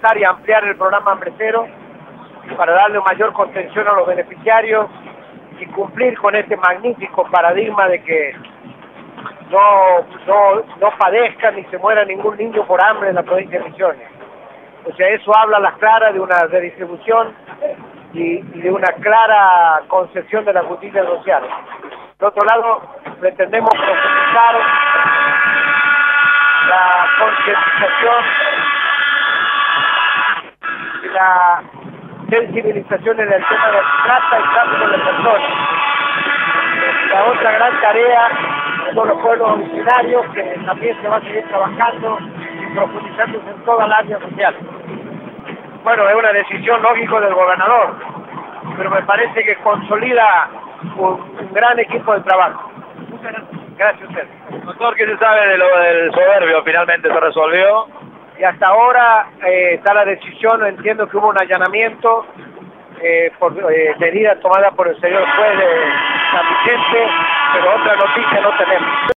avanzar y ampliar el programa Hambre Cero para darle mayor contención a los beneficiarios y cumplir con este magnífico paradigma de que no padezca ni se muera ningún niño por hambre en la provincia de Misiones. O sea, eso habla a las claras de una redistribución y de una clara concepción de la justicia social. Por otro lado, pretendemos profundizar la concientización y la sensibilización en el tema de trata y tráfico de personas. La otra gran tarea son los pueblos originarios, que también se va a seguir trabajando y profundizándose en toda la área social. Bueno, es una decisión lógica del gobernador, pero me parece que consolida un gran equipo de trabajo. Muchas gracias. Gracias a usted. Doctor, ¿qué se sabe de lo del soberbio? ¿Finalmente se resolvió? Y hasta ahora está la decisión, entiendo que hubo un allanamiento por medida tomada por el señor juez de San Vicente, pero otra noticia no tenemos.